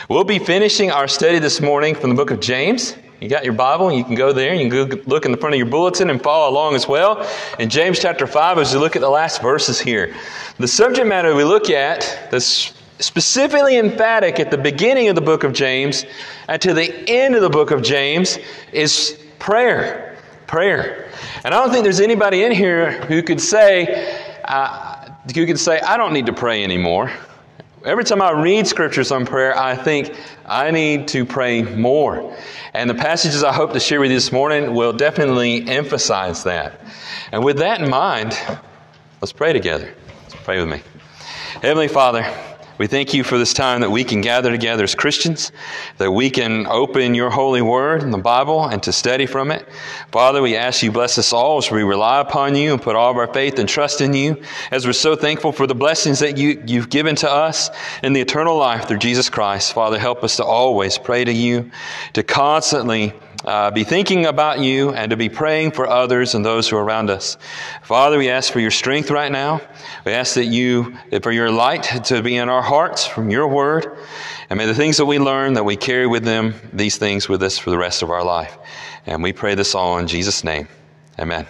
We'll be finishing our study this morning from the book of James. You got your Bible, you can go there, you can go look in the front of your bulletin and follow along as well. In James chapter 5, as we look at the last verses here, the subject matter we look at, that's specifically emphatic at the beginning of the book of James and to the end of the book of James, is prayer. Prayer. And I don't think there's anybody in here who could say, I don't need to pray anymore. Every time I read scriptures on prayer, I think I need to pray more. And the passages I hope to share with you this morning will definitely emphasize that. And with that in mind, let's pray together. Let's pray with me. Heavenly Father, we thank you for this time that we can gather together as Christians, that we can open your holy word in the Bible and to study from it. Father, we ask you bless us all as we rely upon you and put all of our faith and trust in you, as we're so thankful for the blessings that you've given to us in the eternal life through Jesus Christ. Father, help us to always pray to you, to constantly be thinking about you and to be praying for others and those who are around us. Father, we ask for your strength right now. We ask that for your light to be in our hearts from your word. And may the things that we learn, that we carry with them, these things with us for the rest of our life. And we pray this all in Jesus' name. Amen.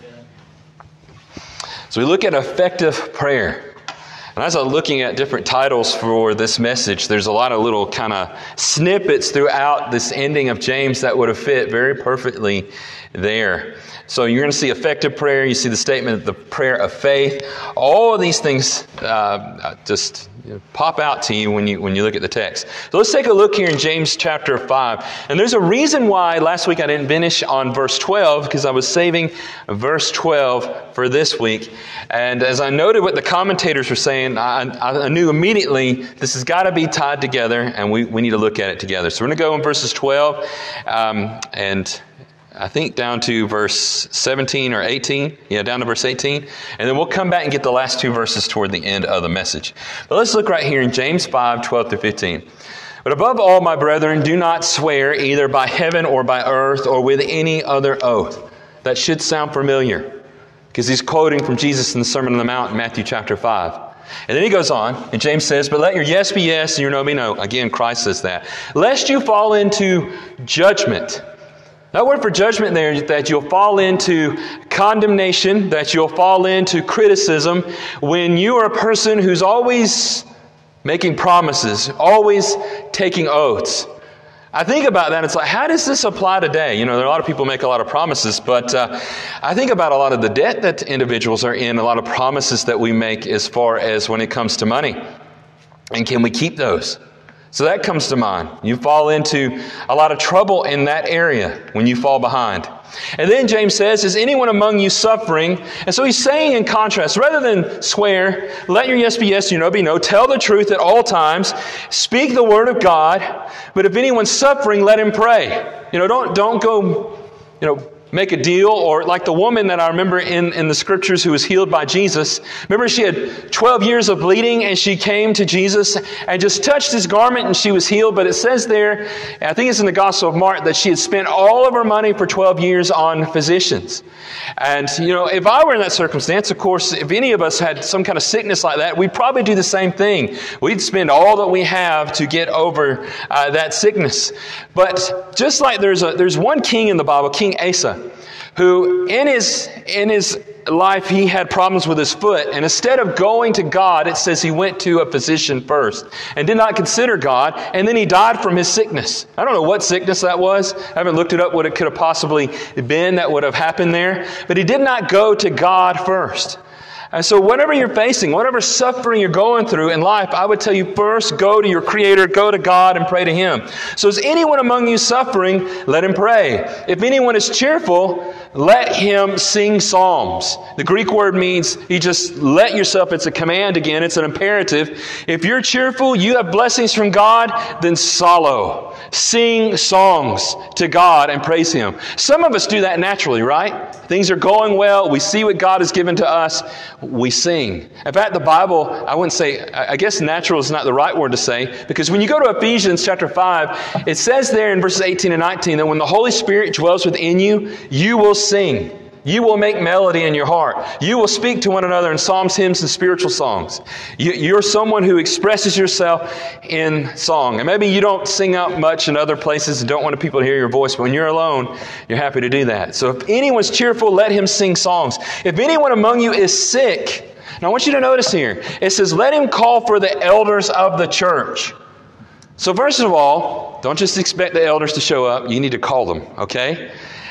So we look at effective prayer. And as I'm looking at different titles for this message, there's a lot of little kind of snippets throughout this ending of James that would have fit very perfectly there. So you're going to see effective prayer. You see the statement of the prayer of faith. All of these things just pop out to you when you look at the text. So let's take a look here in James chapter 5. And there's a reason why last week I didn't finish on verse 12, because I was saving verse 12 for this week. And as I noted what the commentators were saying, I knew immediately this has got to be tied together, and we need to look at it together. So we're going to go in verses 12 and I think down to verse 17 or 18. Yeah, down to verse 18. And then we'll come back and get the last two verses toward the end of the message. But let's look right here in James 5, 12 through 15. But above all, my brethren, do not swear either by heaven or by earth or with any other oath. That should sound familiar, because he's quoting from Jesus in the Sermon on the Mount in Matthew chapter 5. And then he goes on, and James says, but let your yes be yes and your no be no. Again, Christ says that. Lest you fall into judgment. That word for judgment there is that you'll fall into condemnation, that you'll fall into criticism when you are a person who's always making promises, always taking oaths. I think about that, it's like, how does this apply today? You know, there are a lot of people make a lot of promises, but I think about a lot of the debt that individuals are in, a lot of promises that we make as far as when it comes to money. And can we keep those? So that comes to mind. You fall into a lot of trouble in that area when you fall behind. And then James says, is anyone among you suffering? And so he's saying in contrast, rather than swear, let your yes be yes, your no be no. Tell the truth at all times. Speak the word of God. But if anyone's suffering, let him pray. Don't go, make a deal, or like the woman that I remember in the scriptures who was healed by Jesus. Remember, she had 12 years of bleeding, and she came to Jesus and just touched his garment and she was healed. But it says there, I think it's in the Gospel of Mark, that she had spent all of her money for 12 years on physicians. And, if I were in that circumstance, of course, if any of us had some kind of sickness like that, we'd probably do the same thing. We'd spend all that we have to get over that sickness. But just like there's one king in the Bible, King Asa, who in his life he had problems with his foot, and instead of going to God, it says he went to a physician first and did not consider God, and then he died from his sickness. I don't know what sickness that was. I haven't looked it up what it could have possibly been that would have happened there, but he did not go to God first. And so whatever you're facing, whatever suffering you're going through in life, I would tell you first, go to your Creator, go to God and pray to Him. So is anyone among you suffering? Let him pray. If anyone is cheerful, let him sing psalms. The Greek word means you just let yourself. It's a command again. It's an imperative. If you're cheerful, you have blessings from God, then solo. Sing songs to God and praise Him. Some of us do that naturally, right? Things are going well. We see what God has given to us. We sing. In fact, the Bible, I guess natural is not the right word to say, because when you go to Ephesians chapter 5, it says there in verses 18 and 19 that when the Holy Spirit dwells within you, you will sing. You will make melody in your heart. You will speak to one another in psalms, hymns, and spiritual songs. You're someone who expresses yourself in song. And maybe you don't sing out much in other places and don't want people to hear your voice, but when you're alone, you're happy to do that. So if anyone's cheerful, let him sing songs. If anyone among you is sick, now I want you to notice here, it says, let him call for the elders of the church. So first of all, don't just expect the elders to show up. You need to call them, okay?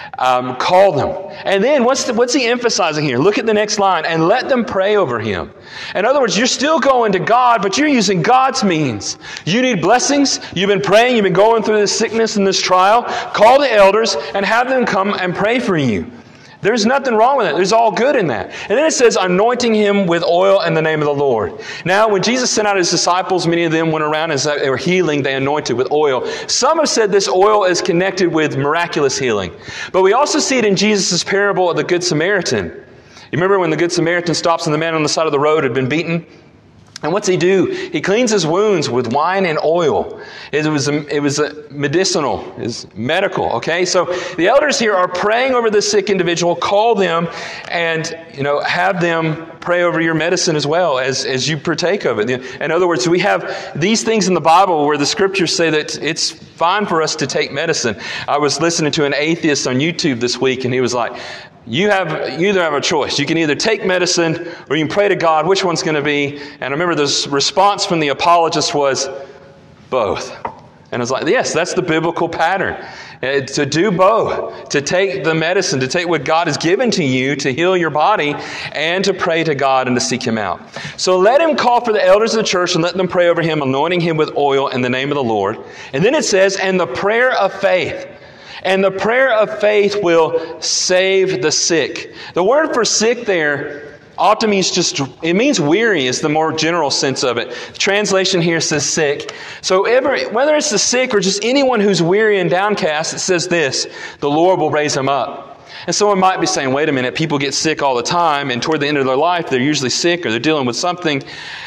Call them. And then what's he emphasizing here? Look at the next line. And let them pray over him. In other words, you're still going to God, but you're using God's means. You need blessings. You've been praying. You've been going through this sickness and this trial. Call the elders and have them come and pray for you. There's nothing wrong with it. There's all good in that. And then it says, anointing him with oil in the name of the Lord. Now, when Jesus sent out his disciples, many of them went around as they were healing, they anointed with oil. Some have said this oil is connected with miraculous healing. But we also see it in Jesus' parable of the Good Samaritan. You remember when the Good Samaritan stops and the man on the side of the road had been beaten? And what's he do? He cleans his wounds with wine and oil. It was medicinal, it was medical, okay? So the elders here are praying over this sick individual. Call them and, have them pray over your medicine as well as you partake of it. In other words, we have these things in the Bible where the scriptures say that it's fine for us to take medicine. I was listening to an atheist on YouTube this week, and he was like, you either have a choice. You can either take medicine or you can pray to God. Which one's going to be? And I remember the response from the apologist was, both. And I was like, yes, that's the biblical pattern. To do both. To take the medicine, to take what God has given to you to heal your body, and to pray to God and to seek Him out. So let him call for the elders of the church and let them pray over him, anointing him with oil in the name of the Lord. And then it says, and the prayer of faith. And the prayer of faith will save the sick. The word for sick there often means it means weary is the more general sense of it. The translation here says sick. So whether it's the sick or just anyone who's weary and downcast, it says this, the Lord will raise him up. And someone might be saying, wait a minute, people get sick all the time, and toward the end of their life, they're usually sick or they're dealing with something.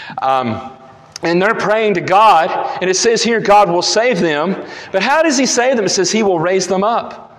And they're praying to God, and it says here God will save them. But how does He save them? It says He will raise them up.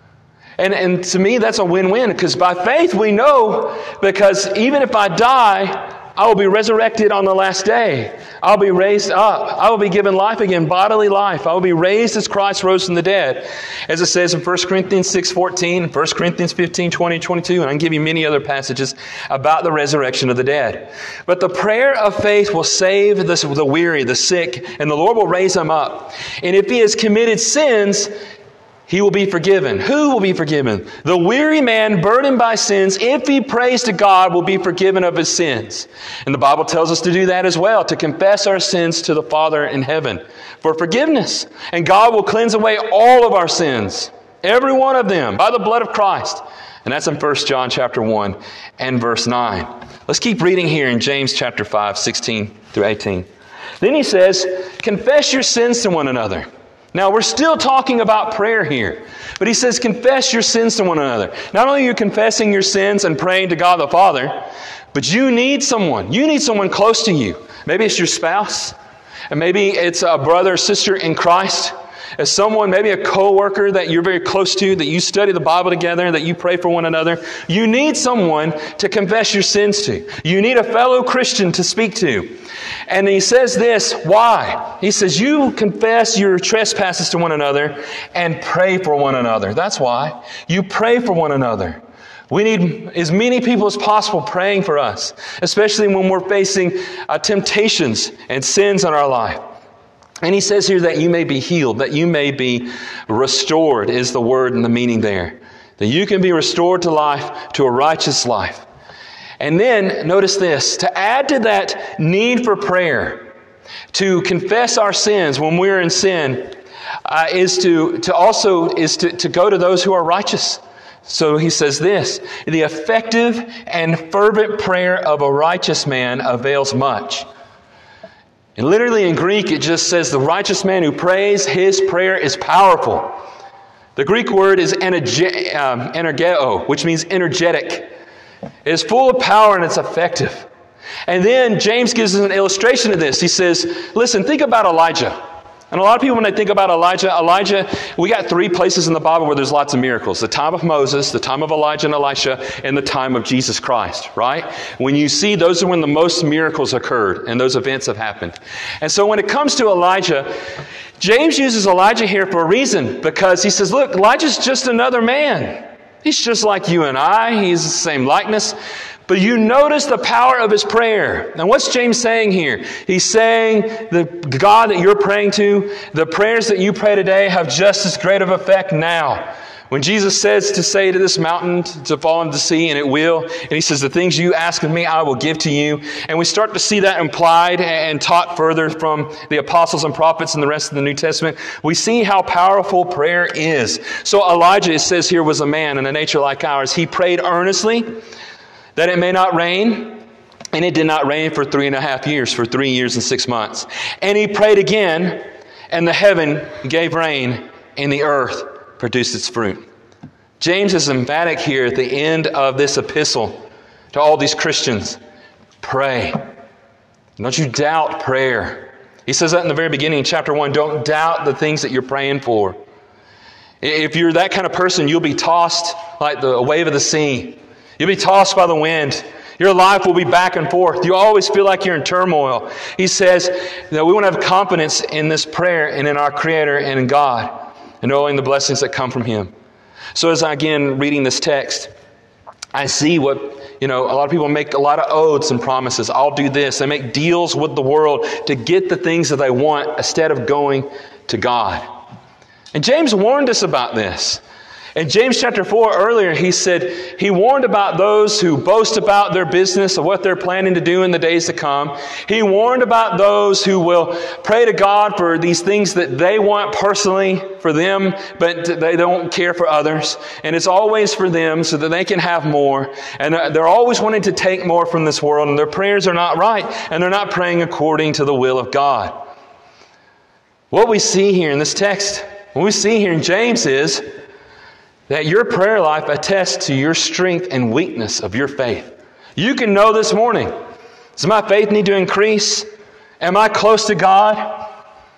And to me, that's a win-win, because by faith we know, because even if I die, I will be resurrected on the last day. I'll be raised up. I will be given life again, bodily life. I will be raised as Christ rose from the dead. As it says in 1 Corinthians 6:14, 1 Corinthians 15, 20, 22, and I can give you many other passages about the resurrection of the dead. But the prayer of faith will save the weary, the sick, and the Lord will raise them up. And if he has committed sins, he will be forgiven. Who will be forgiven? The weary man burdened by sins, if he prays to God, will be forgiven of his sins. And the Bible tells us to do that as well, to confess our sins to the Father in heaven for forgiveness. And God will cleanse away all of our sins, every one of them, by the blood of Christ. And that's in 1 John chapter 1 and verse 9. Let's keep reading here in James chapter 5, 16 through 18. Then he says, confess your sins to one another. Now, we're still talking about prayer here. But he says, confess your sins to one another. Not only are you confessing your sins and praying to God the Father, but you need someone. You need someone close to you. Maybe it's your spouse. And maybe it's a brother or sister in Christ. As someone, maybe a co-worker that you're very close to, that you study the Bible together, that you pray for one another. You need someone to confess your sins to. You need a fellow Christian to speak to. And he says this, why? He says, you confess your trespasses to one another and pray for one another. That's why. You pray for one another. We need as many people as possible praying for us, especially when we're facing temptations and sins in our life. And he says here that you may be healed, that you may be restored is the word and the meaning there. That you can be restored to life, to a righteous life. And then, notice this, to add to that need for prayer, to confess our sins when we're in sin, is to go to those who are righteous. So he says this, the effective and fervent prayer of a righteous man avails much. And literally in Greek, it just says the righteous man who prays, his prayer is powerful. The Greek word is energeo, which means energetic. It is full of power and it's effective. And then James gives us an illustration of this. He says, listen, think about Elijah. And a lot of people, when they think about Elijah, we got 3 places in the Bible where there's lots of miracles. The time of Moses, the time of Elijah and Elisha, and the time of Jesus Christ, right? When you see, those are when the most miracles occurred and those events have happened. And so when it comes to Elijah, James uses Elijah here for a reason, because he says, look, Elijah's just another man. He's just like you and I. He's the same likeness. But you notice the power of his prayer. Now, what's James saying here? He's saying the God that you're praying to, the prayers that you pray today have just as great of effect now. When Jesus says to say to this mountain to fall into the sea, and it will, and he says, the things you ask of me, I will give to you. And we start to see that implied and taught further from the apostles and prophets and the rest of the New Testament. We see how powerful prayer is. So Elijah, it says here, was a man in a nature like ours. He prayed earnestly that it may not rain, and it did not rain for 3.5 years, for 3 years and 6 months. And he prayed again, and the heaven gave rain, and the earth produced its fruit. James is emphatic here at the end of this epistle to all these Christians. Pray. Don't you doubt prayer. He says that in the very beginning, in chapter 1. Don't doubt the things that you're praying for. If you're that kind of person, you'll be tossed like the wave of the sea. You'll be tossed by the wind. Your life will be back and forth. You always feel like you're in turmoil. He says that we want to have confidence in this prayer and in our Creator and in God, and knowing the blessings that come from Him. So as I again reading this text, I see what, a lot of people make a lot of oaths and promises. I'll do this. They make deals with the world to get the things that they want instead of going to God. And James warned us about this. In James chapter 4 earlier, he warned about those who boast about their business or what they're planning to do in the days to come. He warned about those who will pray to God for these things that they want personally for them, but they don't care for others. And it's always for them so that they can have more. And they're always wanting to take more from this world, and their prayers are not right, and they're not praying according to the will of God. What we see here in this text, what we see here in James is that your prayer life attests to your strength and weakness of your faith. You can know this morning, does my faith need to increase? Am I close to God?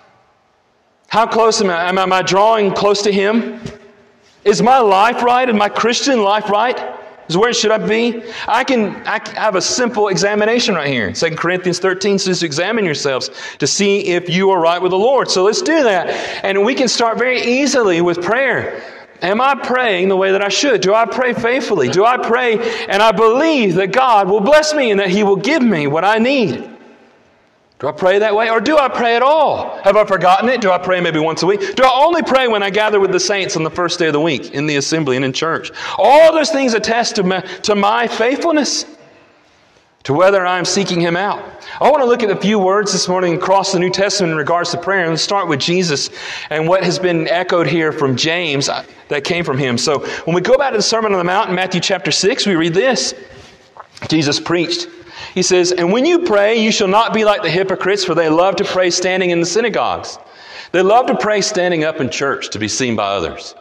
How close am I? Am I drawing close to Him? Is my life right? Is my Christian life right? Is where should I be? I have a simple examination right here. 2 Corinthians 13 says, examine yourselves to see if you are right with the Lord. So let's do that. And we can start very easily with prayer. Am I praying the way that I should? Do I pray faithfully? Do I pray and I believe that God will bless me and that He will give me what I need? Do I pray that way? Or do I pray at all? Have I forgotten it? Do I pray maybe once a week? Do I only pray when I gather with the saints on the first day of the week in the assembly and in church? All those things attest to my faithfulness, to whether I'm seeking Him out. I want to look at a few words this morning across the New Testament in regards to prayer. And let's start with Jesus and what has been echoed here from James that came from him. So when we go back to the Sermon on the Mount in Matthew chapter 6, we read this. Jesus preached. He says, and when you pray, you shall not be like the hypocrites, for they love to pray standing in the synagogues. They love to pray standing up in church to be seen by others.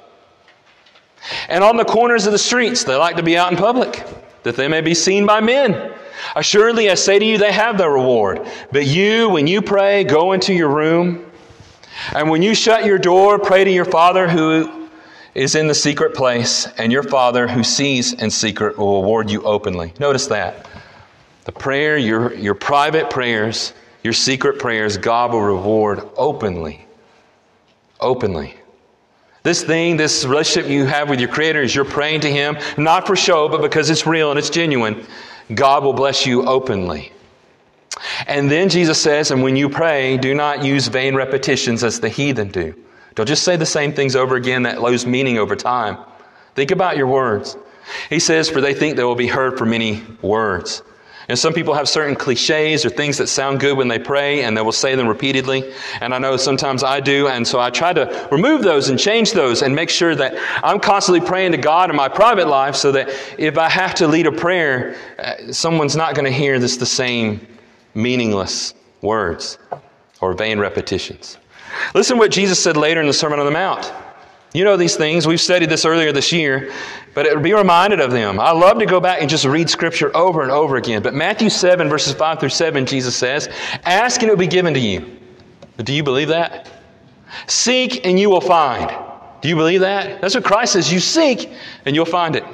And on the corners of the streets, they like to be out in public, that they may be seen by men. Assuredly, I say to you, they have their reward. But you, when you pray, go into your room. And when you shut your door, pray to your Father who is in the secret place. And your Father who sees in secret will reward you openly. Notice that. The prayer, your private prayers, your secret prayers, God will reward openly. Openly. This relationship you have with your Creator is you're praying to Him, not for show, but because it's real and it's genuine. God will bless you openly. And then Jesus says, and when you pray, do not use vain repetitions as the heathen do. Don't just say the same things over again that lose meaning over time. Think about your words. He says, for they think they will be heard for many words. And some people have certain cliches or things that sound good when they pray, and they will say them repeatedly. And I know sometimes I do, and so I try to remove those and change those and make sure that I'm constantly praying to God in my private life so that if I have to lead a prayer, someone's not going to hear the same meaningless words or vain repetitions. Listen to what Jesus said later in the Sermon on the Mount. You know these things. We've studied this earlier this year, but it would be reminded of them. I love to go back and just read Scripture over and over again. But Matthew 7, verses 5 through 7, Jesus says, ask and it will be given to you. Do you believe that? Seek and you will find. Do you believe that? That's what Christ says. You seek and you'll find it.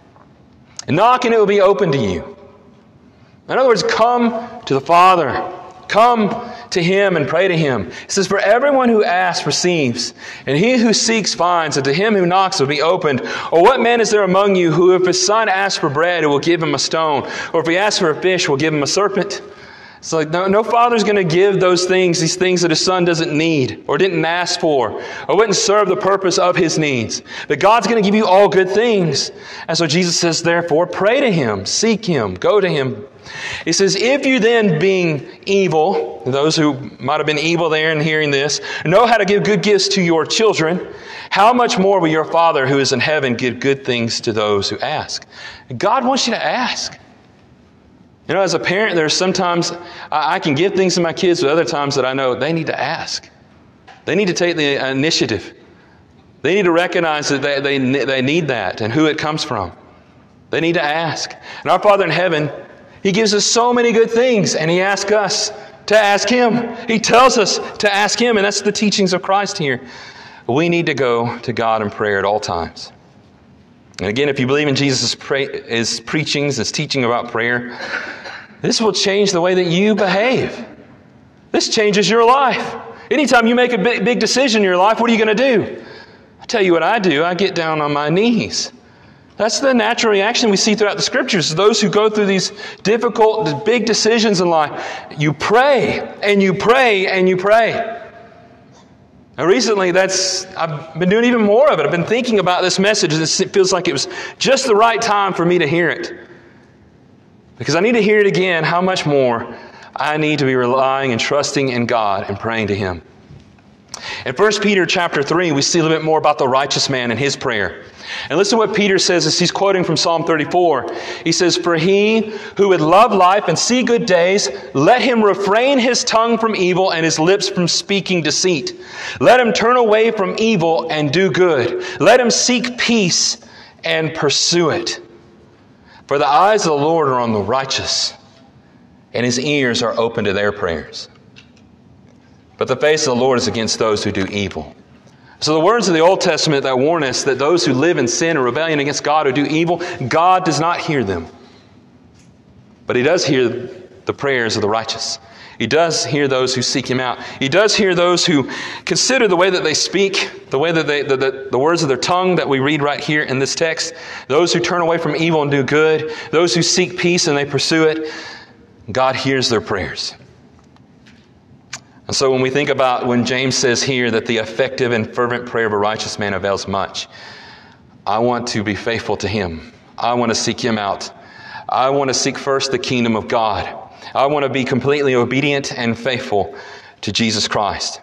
And knock and it will be open to you. In other words, come to the Father. Come to Him and pray to Him. It says, for everyone who asks receives, and he who seeks finds, and to him who knocks will be opened. Or what man is there among you who, if his son asks for bread, will give him a stone? Or if he asks for a fish, will give him a serpent? It's like no father's going to give these things that his son doesn't need or didn't ask for or wouldn't serve the purpose of his needs. But God's going to give you all good things. And so Jesus says, therefore, pray to Him, seek Him, go to Him. He says, if you then, being evil, those who might have been evil there and hearing this, know how to give good gifts to your children, how much more will your Father who is in heaven give good things to those who ask? God wants you to ask. You know, as a parent, there's sometimes I can give things to my kids, but other times that I know they need to ask. They need to take the initiative. They need to recognize that they need that and who it comes from. They need to ask. And our Father in heaven, He gives us so many good things, and He asks us to ask Him. He tells us to ask Him, and that's the teachings of Christ here. We need to go to God in prayer at all times. And again, if you believe in Jesus' his preachings, his teaching about prayer, this will change the way that you behave. This changes your life. Anytime you make a big decision in your life, what are you going to do? I tell you what I do. I get down on my knees. That's the natural reaction we see throughout the Scriptures. Those who go through these difficult, big decisions in life, you pray, and you pray, and you pray. Now recently, I've been doing even more of it. I've been thinking about this message, and it feels like it was just the right time for me to hear it. Because I need to hear it again, how much more I need to be relying and trusting in God and praying to Him. In 1 Peter chapter 3, we see a little bit more about the righteous man and his prayer. And listen to what Peter says as he's quoting from Psalm 34. He says, for he who would love life and see good days, let him refrain his tongue from evil and his lips from speaking deceit. Let him turn away from evil and do good. Let him seek peace and pursue it. For the eyes of the Lord are on the righteous, and His ears are open to their prayers. But the face of the Lord is against those who do evil. So the words of the Old Testament that warn us that those who live in sin and rebellion against God, who do evil, God does not hear them. But He does hear the prayers of the righteous. He does hear those who seek Him out. He does hear those who consider the way that they speak, the way that the words of their tongue that we read right here in this text. Those who turn away from evil and do good. Those who seek peace and they pursue it. God hears their prayers. And so when we think about when James says here that the effective and fervent prayer of a righteous man avails much, I want to be faithful to Him. I want to seek Him out. I want to seek first the kingdom of God. I want to be completely obedient and faithful to Jesus Christ.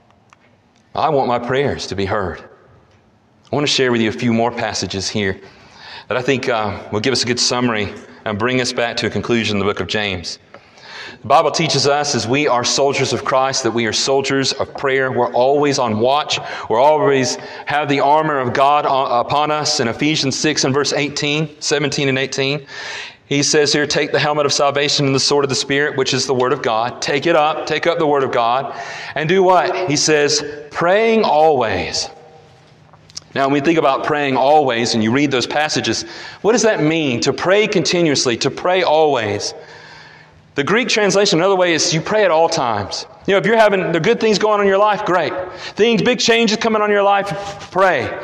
I want my prayers to be heard. I want to share with you a few more passages here that I think will give us a good summary and bring us back to a conclusion in the book of James. The Bible teaches us as we are soldiers of Christ that we are soldiers of prayer. We're always on watch. We're always have the armor of God upon us. In Ephesians 6 and verse 17 and 18, he says here, take the helmet of salvation and the sword of the Spirit, which is the Word of God. Take it up. Take up the Word of God. And do what? He says, praying always. Now, when we think about praying always, and you read those passages, what does that mean? To pray continuously, to pray always. The Greek translation, another way, is you pray at all times. You know, if you're having the good things going on in your life, great. Big changes coming on in your life, pray.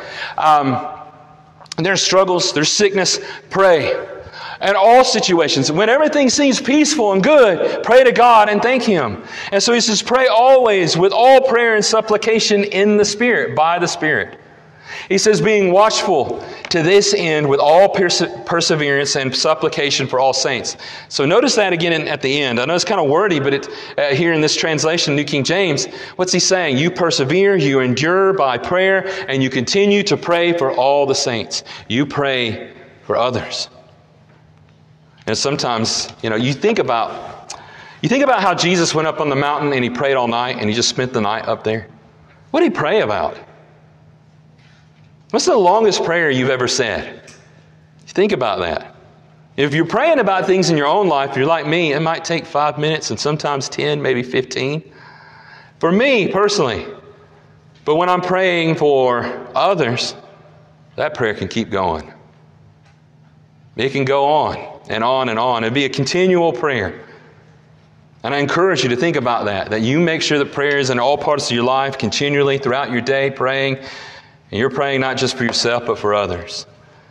There's struggles, there's sickness, pray. In all situations, when everything seems peaceful and good, pray to God and thank Him. And so he says, pray always with all prayer and supplication in the Spirit, by the Spirit. He says, being watchful to this end with all perseverance and supplication for all saints. So notice that again at the end. I know it's kind of wordy, but here in this translation, New King James, what's he saying? You persevere, you endure by prayer, and you continue to pray for all the saints. You pray for others. And sometimes, you think about how Jesus went up on the mountain and He prayed all night and He just spent the night up there. What did He pray about? What's the longest prayer you've ever said? Think about that. If you're praying about things in your own life, if you're like me, it might take 5 minutes and sometimes 10, maybe 15. For me, personally, But when I'm praying for others, that prayer can keep going. It can go on and on and on. It'd be a continual prayer. And I encourage you to think about that you make sure that prayer is in all parts of your life, continually throughout your day praying. And you're praying not just for yourself, but for others.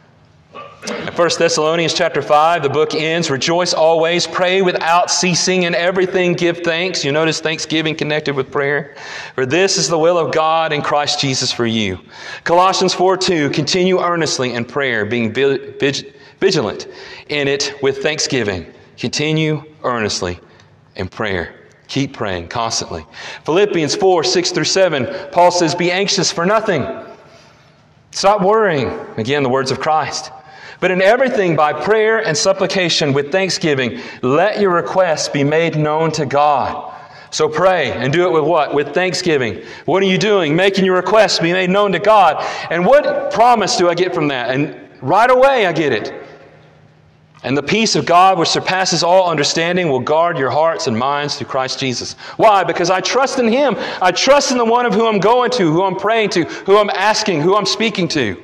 In 1 Thessalonians chapter 5, the book ends, rejoice always, pray without ceasing, in everything give thanks. You notice thanksgiving connected with prayer. For this is the will of God in Christ Jesus for you. Colossians 4:2, continue earnestly in prayer, being vigilant in it with thanksgiving. Continue earnestly in prayer. Keep praying constantly. Philippians 4:6-7, Paul says, be anxious for nothing. Stop worrying. Again, the words of Christ. But in everything, by prayer and supplication with thanksgiving, let your requests be made known to God. So pray and do it with what? With thanksgiving. What are you doing? Making your requests be made known to God. And what promise do I get from that? And right away I get it. And the peace of God, which surpasses all understanding, will guard your hearts and minds through Christ Jesus. Why? Because I trust in Him. I trust in the one of whom I'm going to, who I'm praying to, who I'm asking, who I'm speaking to.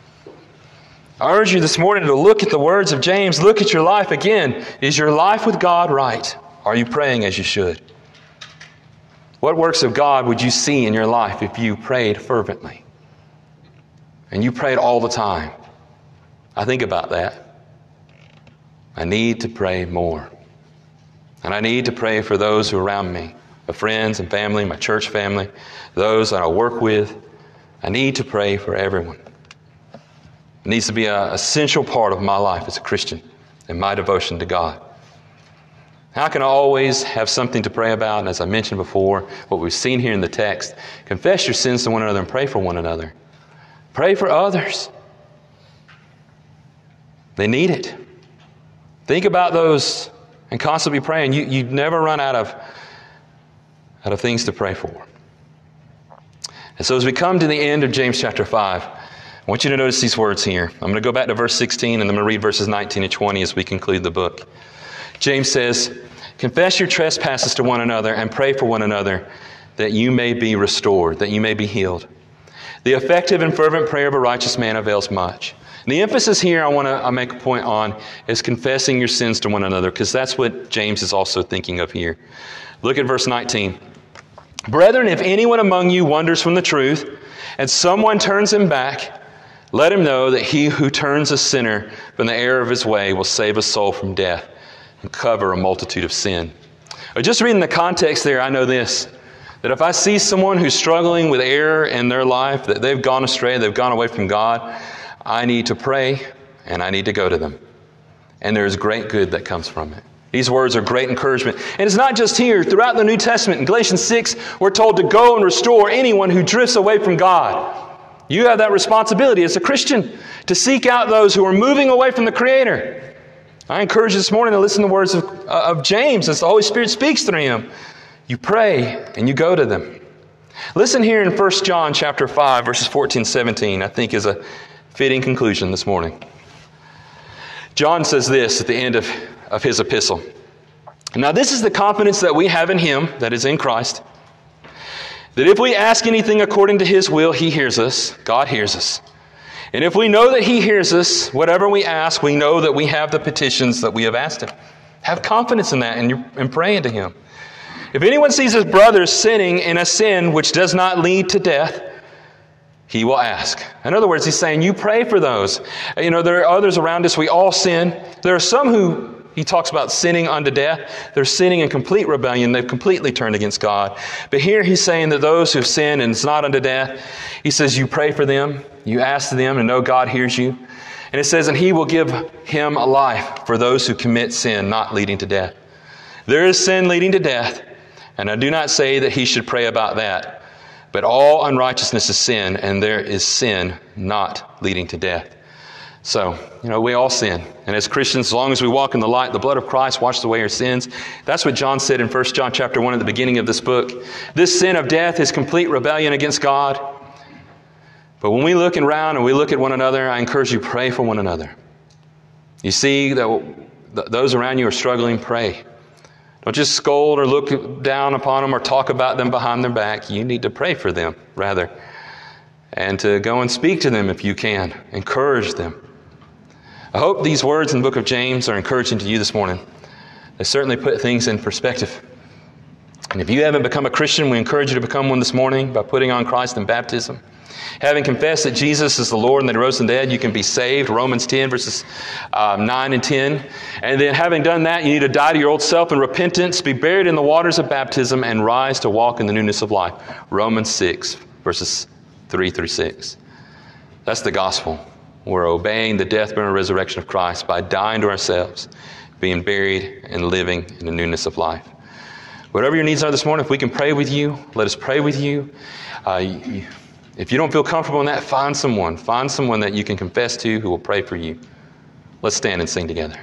I urge you this morning to look at the words of James. Look at your life again. Is your life with God right? Are you praying as you should? What works of God would you see in your life if you prayed fervently? And you prayed all the time. I think about that. I need to pray more. And I need to pray for those who are around me, my friends and family, my church family, those that I work with. I need to pray for everyone. It needs to be an essential part of my life as a Christian and my devotion to God. How can I always have something to pray about? And as I mentioned before, what we've seen here in the text, confess your sins to one another and pray for one another. Pray for others. They need it. Think about those and constantly praying. You never run out of things to pray for. And so as we come to the end of James chapter 5, I want you to notice these words here. I'm going to go back to verse 16 and I'm going to read verses 19 and 20 as we conclude the book. James says, confess your trespasses to one another and pray for one another that you may be restored, that you may be healed. The effective and fervent prayer of a righteous man avails much. And the emphasis here I want to make a point on is confessing your sins to one another, because that's what James is also thinking of here. Look at verse 19. Brethren, if anyone among you wanders from the truth, and someone turns him back, let him know that he who turns a sinner from the error of his way will save a soul from death and cover a multitude of sin. Just reading the context there, I know this, that if I see someone who's struggling with error in their life, that they've gone astray, they've gone away from God, I need to pray and I need to go to them. And there's great good that comes from it. These words are great encouragement. And it's not just here. Throughout the New Testament, in Galatians 6, we're told to go and restore anyone who drifts away from God. You have that responsibility as a Christian to seek out those who are moving away from the Creator. I encourage you this morning to listen to the words of James as the Holy Spirit speaks through him. You pray and you go to them. Listen here in 1 John chapter 5, verses 14 17, I think is a fitting conclusion this morning. John says this at the end of his epistle. Now this is the confidence that we have in Him, that is in Christ, that if we ask anything according to His will, He hears us. God hears us. And if we know that He hears us, whatever we ask, we know that we have the petitions that we have asked Him. Have confidence in that and praying to Him. If anyone sees his brother sinning in a sin which does not lead to death, he will ask. In other words, he's saying, you pray for those. You know, there are others around us. We all sin. There are some who, he talks about sinning unto death. They're sinning in complete rebellion. They've completely turned against God. But here he's saying that those who've sinned and it's not unto death, he says, you pray for them. You ask them and know God hears you. And it says, and He will give him a life for those who commit sin not leading to death. There is sin leading to death. And I do not say that he should pray about that. But all unrighteousness is sin, and there is sin not leading to death. So, we all sin. And as Christians, as long as we walk in the light, the blood of Christ washes away our sins. That's what John said in 1 John chapter 1 at the beginning of this book. This sin of death is complete rebellion against God. But when we look around and we look at one another, I encourage you, pray for one another. You see that those around you are struggling, pray. Don't just scold or look down upon them or talk about them behind their back. You need to pray for them, rather, and to go and speak to them if you can. Encourage them. I hope these words in the book of James are encouraging to you this morning. They certainly put things in perspective. And if you haven't become a Christian, we encourage you to become one this morning by putting on Christ in baptism. Having confessed that Jesus is the Lord and that He rose from the dead, you can be saved. Romans 10, verses 9 and 10. And then having done that, you need to die to your old self in repentance, be buried in the waters of baptism, and rise to walk in the newness of life. Romans 6, verses 3 through 6. That's the gospel. We're obeying the death, burial, and resurrection of Christ by dying to ourselves, being buried, and living in the newness of life. Whatever your needs are this morning, if we can pray with you, let us pray with you. If you don't feel comfortable in that, find someone that you can confess to who will pray for you. Let's stand and sing together.